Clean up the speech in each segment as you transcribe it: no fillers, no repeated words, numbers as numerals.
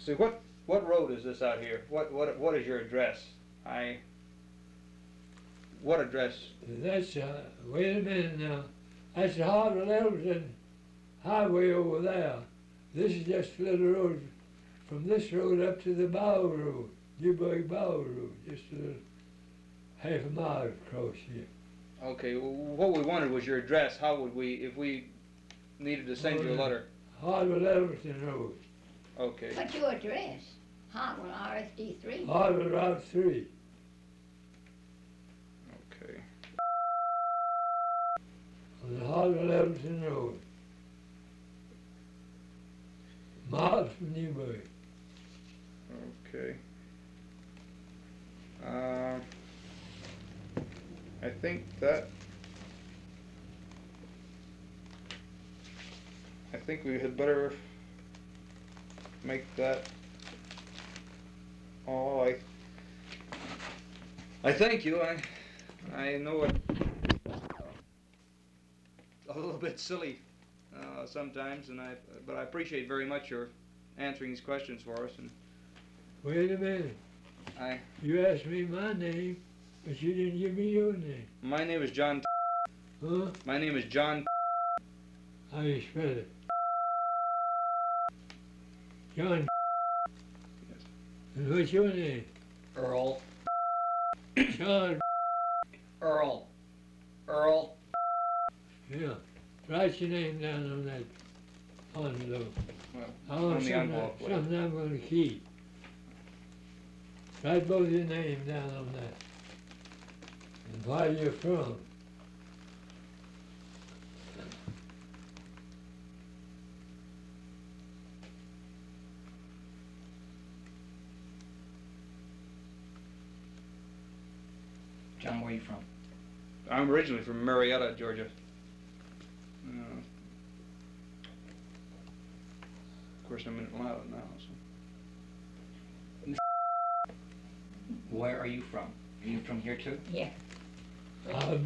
see, what road is this out here? What is your address? What address? That's, wait a minute now. That's the Harvard Elton Highway over there. This is just a little road from this road up to the Bow Road, Newburgh Bow Road, just a little half a mile across here. Okay, well, what we wanted was your address. How would we, if we needed to send you a letter? Harvard Elton Road. Okay. What's your address? Hartwell RSD 3. Harvard Route 3. Okay. On the Harvard Elton Road. Miles from Newburgh. Okay. I think we had better make that all. I thank you. I know it a little bit silly sometimes, but I appreciate very much your answering these questions for us. And Wait a minute. You asked me my name, but you didn't give me your name. My name is John. Huh? My name is John. How do you spell it? John. Yes. And what's your name? Earl. John. Earl. Earl. Yeah. Write your name down on that envelope. Well, I want on the envelope. something I'm going to keep. Write both your names down on that. And where you're from. John, where are you from? I'm originally from Marietta, Georgia. Of course, I'm in Atlanta now. So. Where are you from? Are you from here too? Yeah. I've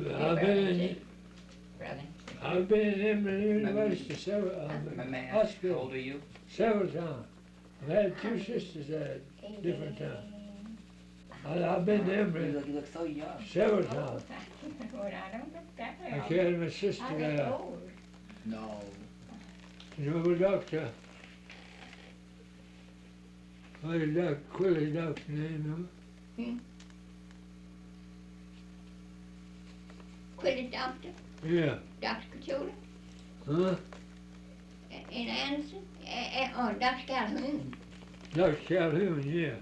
Brother. been in Emory University several May I ask, how hospital old are you? several times. I've had two sisters at different times. I've been to Emory You look so young. several times. Well, I don't look that I old. carried my sister I there. look old. No. You know the doctor? What is Dr. Quilly's doctor name, Quit doctor, no? Yeah. Dr. Kachula, Huh? in Anderson, or Dr. Calhoun. Dr. Calhoun, yeah.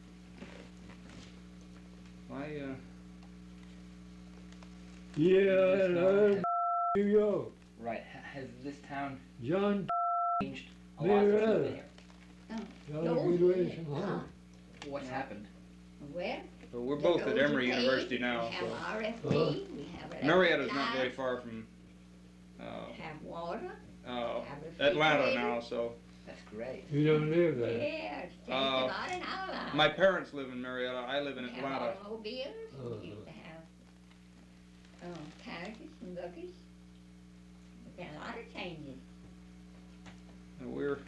Yeah, This in New York. Right. Has this town John changed a lot since you've Marietta. been here? John No, good ways from uh-huh. home. What's happened? Well, But we're the both at roads Emory are paved, University now. We have So. RFD, we have electric Marietta's not light, very far from have water, uh, have Atlanta refrigerator. now. So That's great. You don't live there. Yeah, it's changed a lot in our lives. my parents live in Marietta. I live in We have Atlanta. automobiles, Uh-huh. we used to have carriages and buggies. There's been a lot of changes. And we're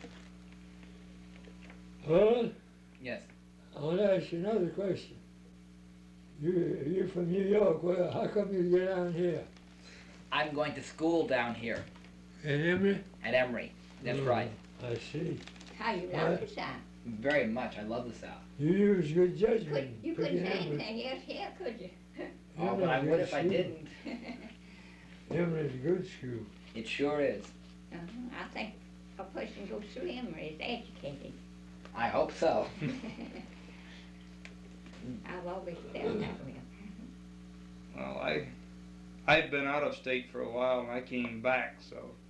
Well, Yes. I want to ask you another question. You're from New York. Well, how come you get down here? I'm going to school down here In Emory? at Emory. That's right. I see. How you What? like the South? Very much. I love the South. You use good judgment. You couldn't picking say Emory. anything else here, could you? Oh, but I Emory's would a if I good didn't. school. Emory's a good school. It sure is. I think a person goes through Emory is educated. I hope so. I've always felt that way. well, I've been out of state for a while and I came back. So